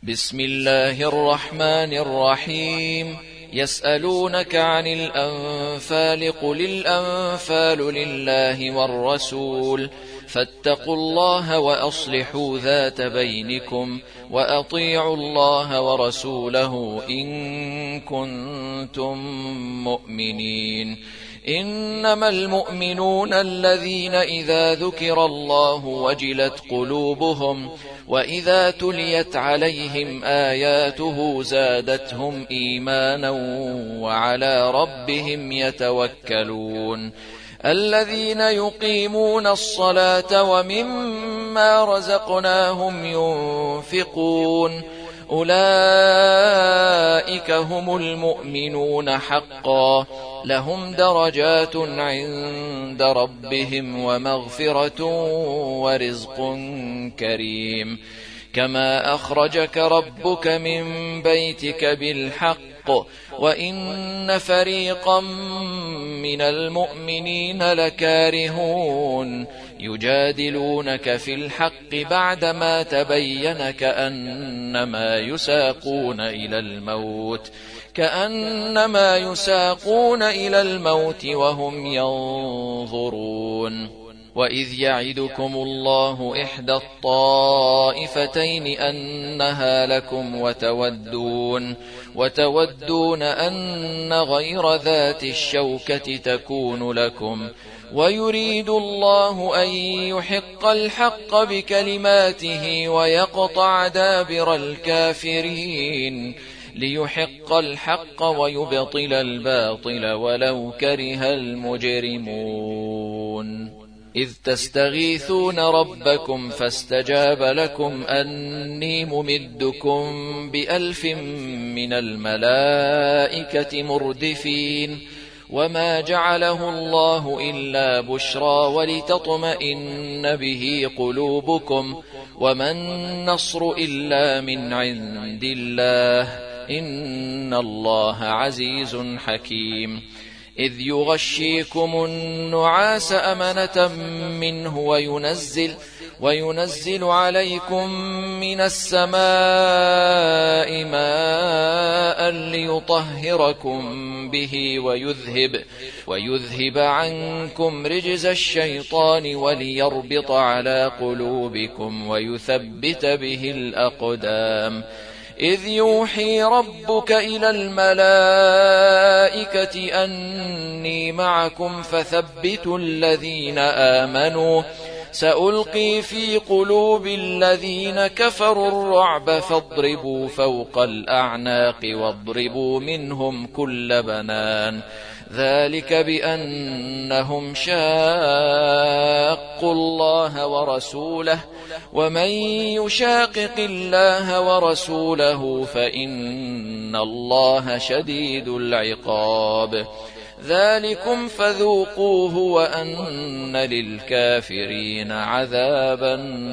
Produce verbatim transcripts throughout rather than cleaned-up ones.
بسم الله الرحمن الرحيم. يسألونك عن الأنفال قل الأنفال لله والرسول فاتقوا الله وأصلحوا ذات بينكم وأطيعوا الله ورسوله إن كنتم مؤمنين. إنما المؤمنون الذين إذا ذكر الله وجلت قلوبهم وإذا تليت عليهم آياته زادتهم إيمانا وعلى ربهم يتوكلون. الذين يقيمون الصلاة ومما رزقناهم ينفقون أولئك هم المؤمنون حقا لهم درجات عند ربهم ومغفرة ورزق كريم. كما أخرجك ربك من بيتك بالحق وإن فريقا من المؤمنين لكارهون يجادلونك في الحق بعدما تبين كأنما يساقون إلى الموت كأنما يساقون إلى الموت وهم ينظرون. وإذ يعدكم الله إحدى الطائفتين أنها لكم وتودون وتودون أن غير ذات الشوكة تكون لكم ويريد الله أن يحق الحق بكلماته ويقطع دابر الكافرين ليحق الحق ويبطل الباطل ولو كره المجرمون. إذ تستغيثون ربكم فاستجاب لكم أني ممدكم بألف من الملائكة مردفين وما جعله الله إلا بشرى ولتطمئن به قلوبكم وما النصر إلا من عند الله إن الله عزيز حكيم. إذ يغشيكم النعاس أمنة منه وينزل, وينزل عليكم من السماء ماء ليطهركم به ويذهب, ويذهب عنكم رجز الشيطان وليربط على قلوبكم ويثبت به الأقدام. إذ يوحي ربك إلى الملائكة أني معكم فثبتوا الذين آمنوا سألقي في قلوب الذين كفروا الرعب فاضربوا فوق الأعناق واضربوا منهم كل بنان ذلك بأنهم شاقوا الله ورسوله ومن يشاقق الله ورسوله فإن الله شديد العقاب. ذلكم فذوقوه وأن للكافرين عذاب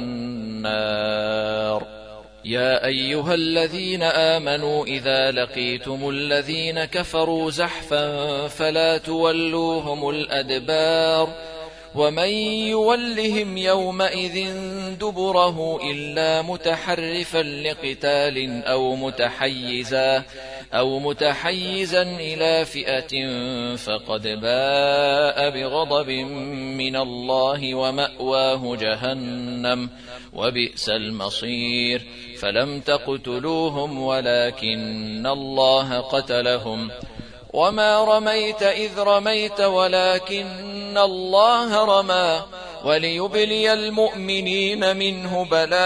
النار. يا أيها الذين آمنوا إذا لقيتم الذين كفروا زحفا فلا تولوهم الأدبار ومن يولهم يومئذ دبره إلا متحرفا لقتال أو متحيزا أو متحيزا إلى فئة فقد باء بغضب من الله ومأواه جهنم وبئس المصير. فلم تقتلوهم ولكن الله قتلهم وما رميت إذ رميت ولكن الله رمى وليبلي المؤمنين منه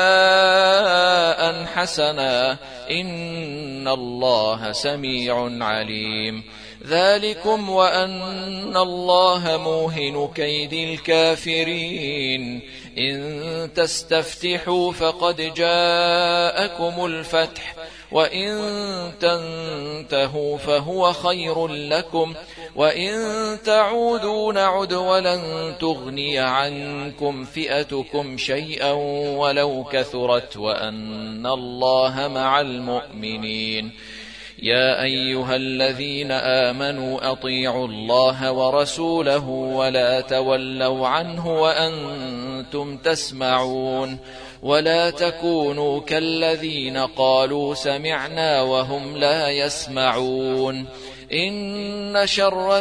بلاء حسنا إن الله سميع عليم. ذلكم وأن الله موهن كيد الكافرين. إن تستفتحوا فقد جاءكم الفتح وإن تنتهوا فهو خير لكم وإن تعودوا نعد ولن تغني عنكم فئتكم شيئا ولو كثرت وأن الله مع المؤمنين. يا أيها الذين آمنوا أطيعوا الله ورسوله ولا تولوا عنه وأنتم تسمعون ولا تكونوا كالذين قالوا سمعنا وهم لا يسمعون إن شر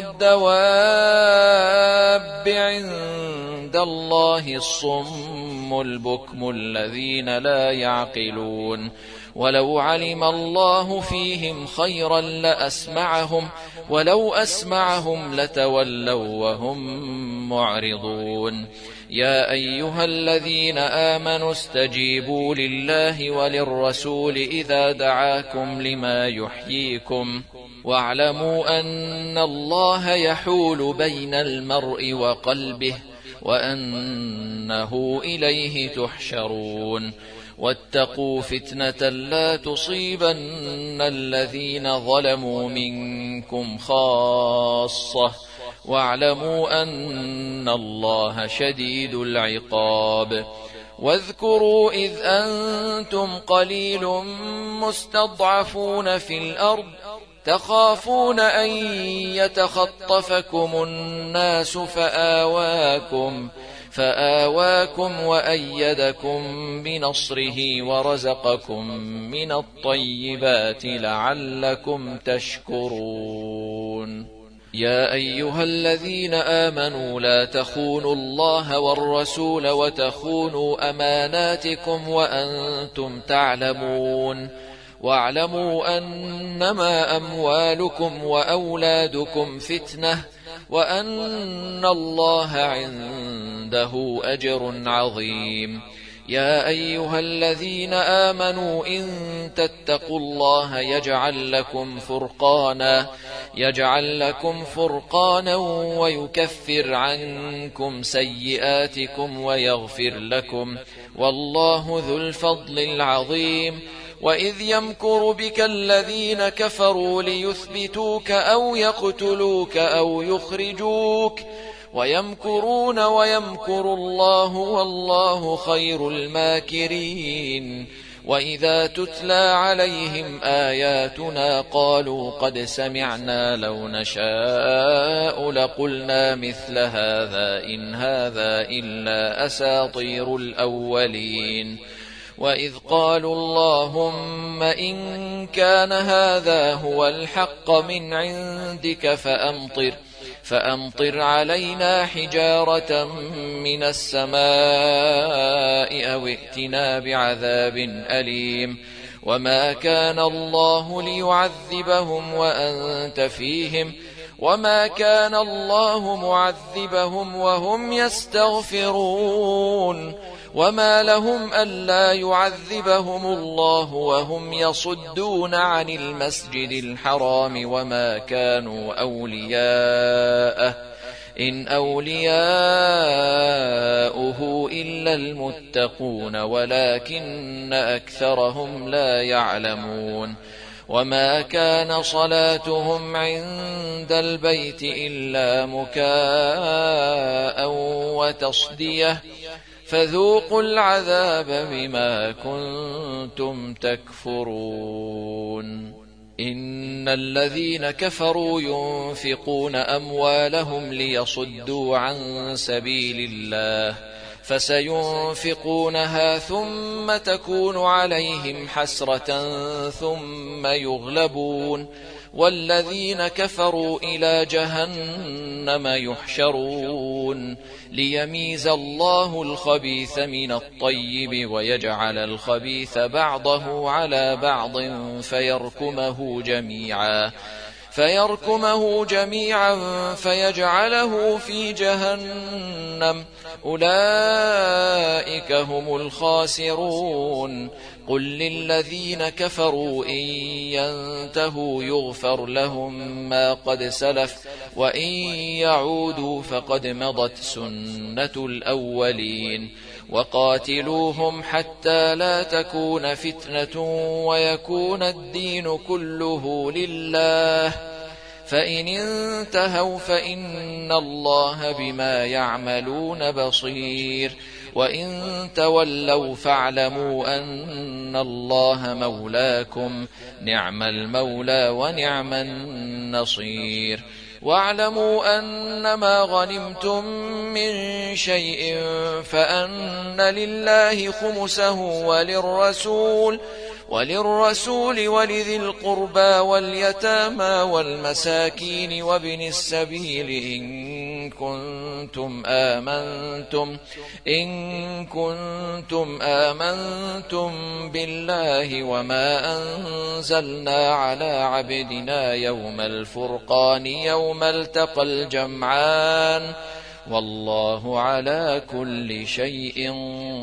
الدواب عند الله الصم البكم الذين لا يعقلون ولو علم الله فيهم خيرا لأسمعهم ولو أسمعهم لتولوا وهم معرضون يا أيها الذين آمنوا استجيبوا لله وللرسول إذا دعاكم لما يحييكم واعلموا أن الله يحول بين المرء وقلبه وأنه إليه تحشرون واتقوا فتنة لا تصيبن الذين ظلموا منكم خاصة واعلموا أن الله شديد العقاب واذكروا إذ أنتم قليل مستضعفون في الأرض تخافون أن يتخطفكم الناس فآواكم فآواكم وأيدكم بنصره ورزقكم من الطيبات لعلكم تشكرون يا أيها الذين آمنوا لا تخونوا الله والرسول وتخونوا أماناتكم وأنتم تعلمون واعلموا أنما أموالكم وأولادكم فتنة وأن الله عنده أجر عظيم يا أيها الذين آمنوا إن تتقوا الله يجعل لكم فرقانا يجعل لكم فرقانا ويكفر عنكم سيئاتكم ويغفر لكم والله ذو الفضل العظيم وإذ يمكر بك الذين كفروا ليثبتوك أو يقتلوك أو يخرجوك ويمكرون ويمكر الله والله خير الماكرين وإذا تتلى عليهم آياتنا قالوا قد سمعنا لو نشاء لقلنا مثل هذا إن هذا إلا أساطير الأولين وإذ قالوا اللهم إن كان هذا هو الحق من عندك فأمطر فأمطر علينا حجارة من السماء أو ائتنا بعذاب أليم وما كان الله ليعذبهم وأنت فيهم وما كان الله معذبهم وهم يستغفرون وما لهم ألا يعذبهم الله وهم يصدون عن المسجد الحرام وما كانوا أولياءه إن أولياؤه إلا المتقون ولكن أكثرهم لا يعلمون وما كان صلاتهم عند البيت إلا مكاء وتصدية فذوقوا العذاب بما كنتم تكفرون إن الذين كفروا ينفقون أموالهم ليصدوا عن سبيل الله فسينفقونها ثم تكون عليهم حسرة ثم يغلبون والذين كفروا إلى جهنم يحشرون ليميز الله الخبيث من الطيب ويجعل الخبيث بعضه على بعض فيركمه جميعا فيركمه جميعا فيجعله في جهنم أولئك هم الخاسرون قل للذين كفروا إن ينتهوا يغفر لهم ما قد سلف وإن يعودوا فقد مضت سنة الأولين وقاتلوهم حتى لا تكون فتنة ويكون الدين كله لله فإن انتهوا فإن الله بما يعملون بصير وإن تولوا فاعلموا أن الله مولاكم نعم المولى ونعم النصير واعلموا أنما غنمتم من شيء فأن لله خمسه وللرسول وللرسول ولذي القربى واليتامى والمساكين وابن السبيل إن كنتم آمنتم إن كنتم آمنتم بالله وما أنزلنا على عبدنا يوم الفرقان يوم التقى الجمعان والله على كل شيء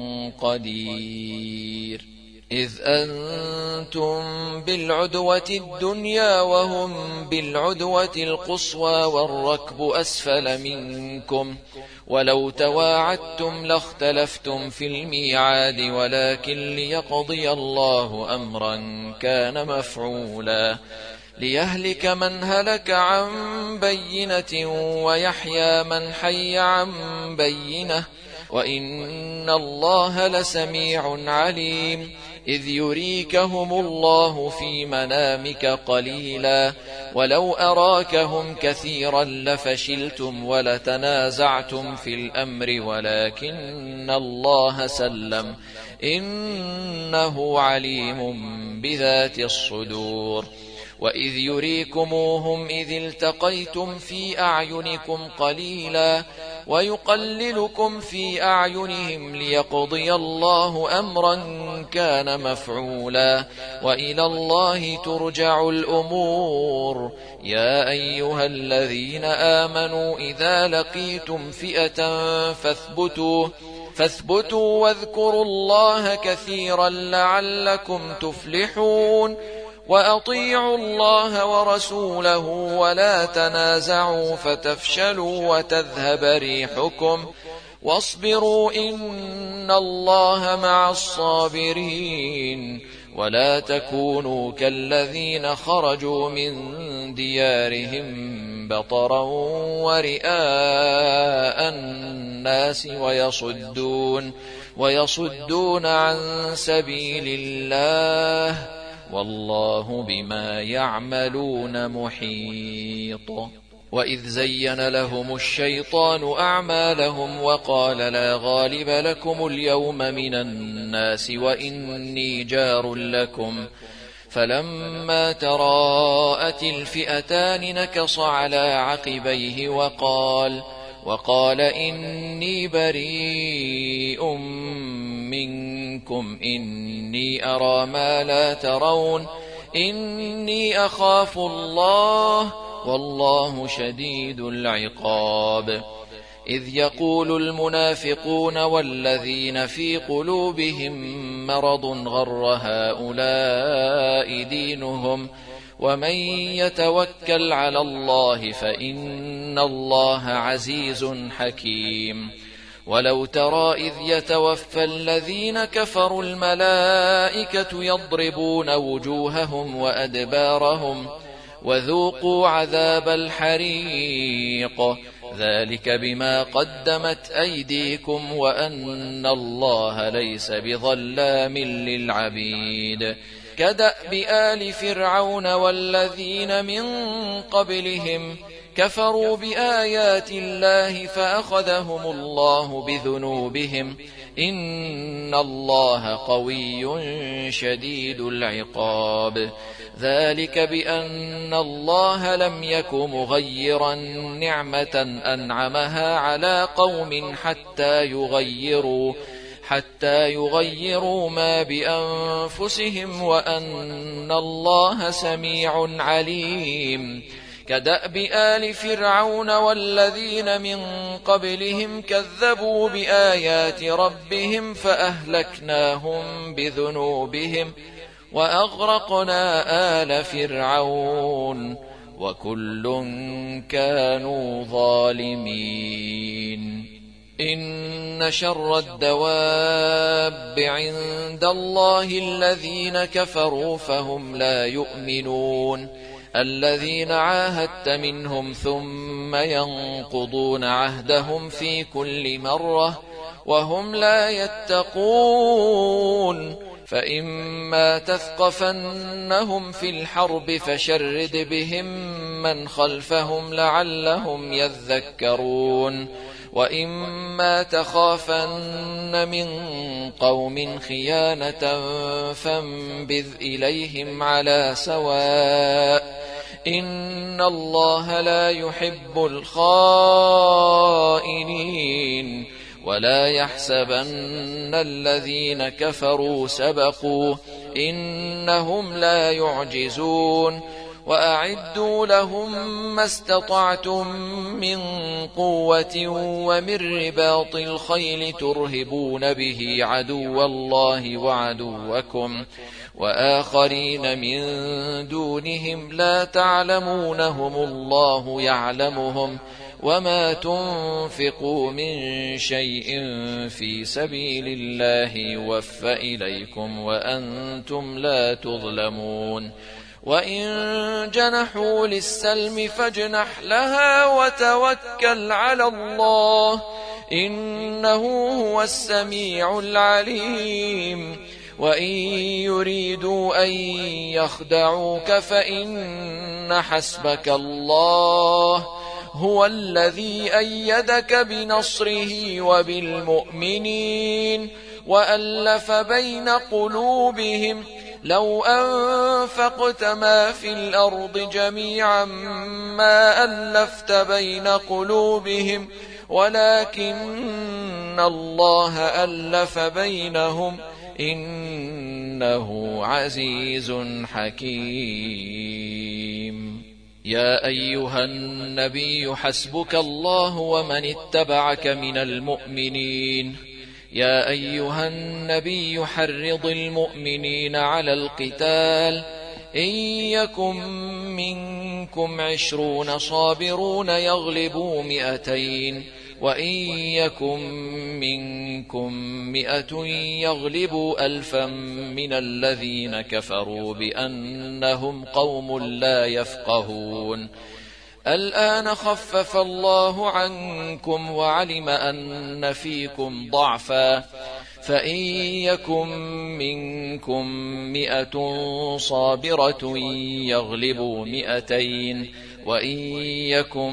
قدير. إذ أنتم بالعدوة الدنيا وهم بالعدوة القصوى والركب أسفل منكم ولو تواعدتم لاختلفتم في الميعاد ولكن ليقضي الله أمرا كان مفعولا ليهلك من هلك عن بينة ويحيى من حي عن بينة وإن الله لسميع عليم. إذ يريكهم الله في منامك قليلا ولو أراكهم كثيرا لفشلتم ولتنازعتم في الأمر ولكن الله سلم إنه عليم بذات الصدور. وإذ يريكموهم إذ التقيتم في أعينكم قليلا ويقللكم في أعينهم ليقضي الله أمرا كان مفعولا وإلى الله ترجع الأمور. يا أيها الذين آمنوا إذا لقيتم فئة فاثبتوا فاثبتوا واذكروا الله كثيرا لعلكم تفلحون. وأطيعوا الله ورسوله ولا تنازعوا فتفشلوا وتذهب ريحكم واصبروا إن الله مع الصابرين. ولا تكونوا كالذين خرجوا من ديارهم بطرا ورئاء الناس ويصدون ويصدون عن سبيل الله والله بما يعملون محيط. وإذ زين لهم الشيطان أعمالهم وقال لا غالب لكم اليوم من الناس وإني جار لكم فلما تراءت الفئتان نكص على عقبيه وقال وقال إني بريء منكم إني أرى ما لا ترون إني أخاف الله والله شديد العقاب. إذ يقول المنافقون والذين في قلوبهم مرض غر هؤلاء دينهم ومن يتوكل على الله فإن الله عزيز حكيم. ولو ترى إذ يتوفى الذين كفروا الملائكة يضربون وجوههم وأدبارهم وذوقوا عذاب الحريق ذلك بما قدمت أيديكم وأن الله ليس بظلام للعبيد. كدأب آل فرعون والذين من قبلهم كفروا بآيات الله فأخذهم الله بذنوبهم إن الله قوي شديد العقاب. ذلك بأن الله لم يك مغيرا نعمة أنعمها على قوم حتى يغيروا حتى يغيروا ما بأنفسهم وأن الله سميع عليم. كدأب آل فرعون والذين من قبلهم كذبوا بآيات ربهم فأهلكناهم بذنوبهم وأغرقنا آل فرعون وكل كانوا ظالمين. إن شر الدواب عند الله الذين كفروا فهم لا يؤمنون الذين عاهدت منهم ثم ينقضون عهدهم في كل مرة وهم لا يتقون فإما تثقفنهم في الحرب فشرد بهم من خلفهم لعلهم يذكرون وإما تخافن من قوم خيانة فانبذ إليهم على سواء إن الله لا يحب الخائنين ولا يحسبن الذين كفروا سبقوا إنهم لا يعجزون وأعدوا لهم ما استطعتم من قوة ومن رباط الخيل ترهبون به عدو الله وعدوكم وآخرين من دونهم لا تعلمونهم الله يعلمهم وما تنفقوا من شيء في سبيل الله يوفى إليكم وأنتم لا تظلمون وإن جنحوا للسلم فاجنح لها وتوكل على الله إنه هو السميع العليم وإن يريدوا أن يخدعوك فإن حسبك الله هو الذي أيدك بنصره وبالمؤمنين وألف بين قلوبهم لو أنفقت ما في الأرض جميعا ما ألفت بين قلوبهم ولكن الله ألف بينهم إنه عزيز حكيم. يا أيها النبي حسبك الله ومن اتبعك من المؤمنين. يا أيها النبي حرض المؤمنين على القتال إن يكن منكم عشرون صابرون يغلبوا مئتين وإن يكن منكم مئة يغلبوا ألفا من الذين كفروا بأنهم قوم لا يفقهون. الآن خفف الله عنكم وعلم أن فيكم ضعفا فإن يكن منكم مئة صابرة يغلبوا مئتين وإن يكن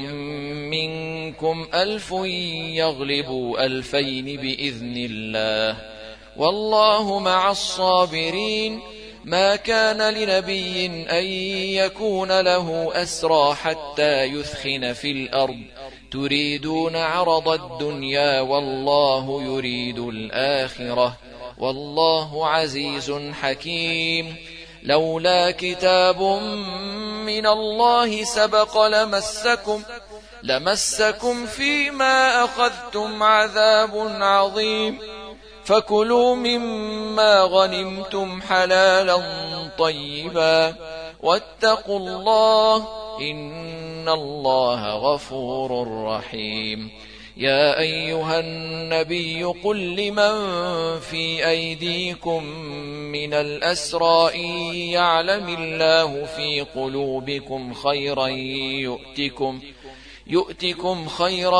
منكم ألف يغلبوا ألفين بإذن الله والله مع الصابرين. ما كان لنبي أن يكون له أسرى حتى يثخن في الأرض تريدون عرض الدنيا والله يريد الآخرة والله عزيز حكيم. لولا كتاب من الله سبق لمسكم لمسكم فيما أخذتم عذاب عظيم فكلوا مما غنمتم حلالا طيبا واتقوا الله إن الله غفور رحيم. يا أيها النبي قل لمن في أيديكم من الأسرى إن يعلم الله في قلوبكم خيرا يؤتكم يؤتكم خيرا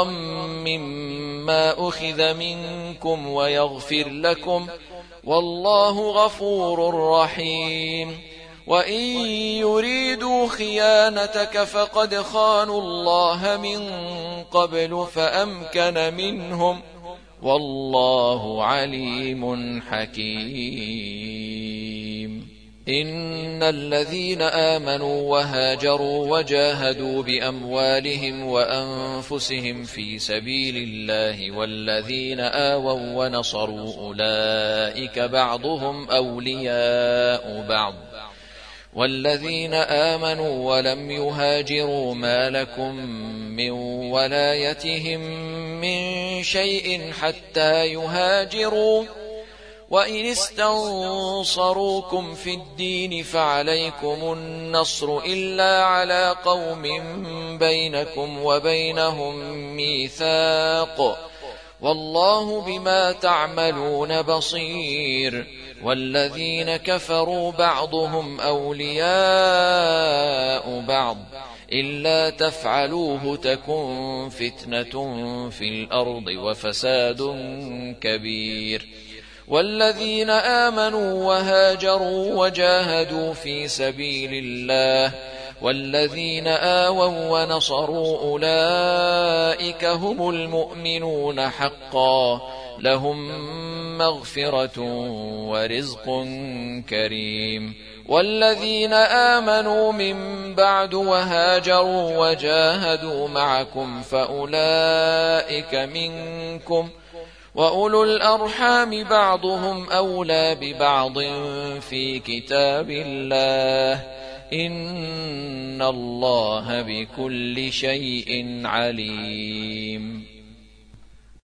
مما أخذ منكم ويغفر لكم والله غفور رحيم. وإن يريدوا خيانتك فقد خانوا الله من قبل فأمكن منهم والله عليم حكيم. إن الذين آمنوا وهاجروا وجاهدوا بأموالهم وأنفسهم في سبيل الله والذين آووا ونصروا أولئك بعضهم أولياء بعض والذين آمنوا ولم يهاجروا ما لكم من ولايتهم من شيء حتى يهاجروا وإن استنصروكم في الدين فعليكم النصر إلا على قوم بينكم وبينهم ميثاق والله بما تعملون بصير. والذين كفروا بعضهم أولياء بعض إلا تفعلوه تكن فتنة في الأرض وفساد كبير. والذين آمنوا وهاجروا وجاهدوا في سبيل الله والذين آووا ونصروا أولئك هم المؤمنون حقا لهم مغفرة ورزق كريم. والذين آمنوا من بعد وهاجروا وجاهدوا معكم فأولئك منكم وأولو الأرحام بعضهم أولى ببعض في كتاب الله إن الله بكل شيء عليم.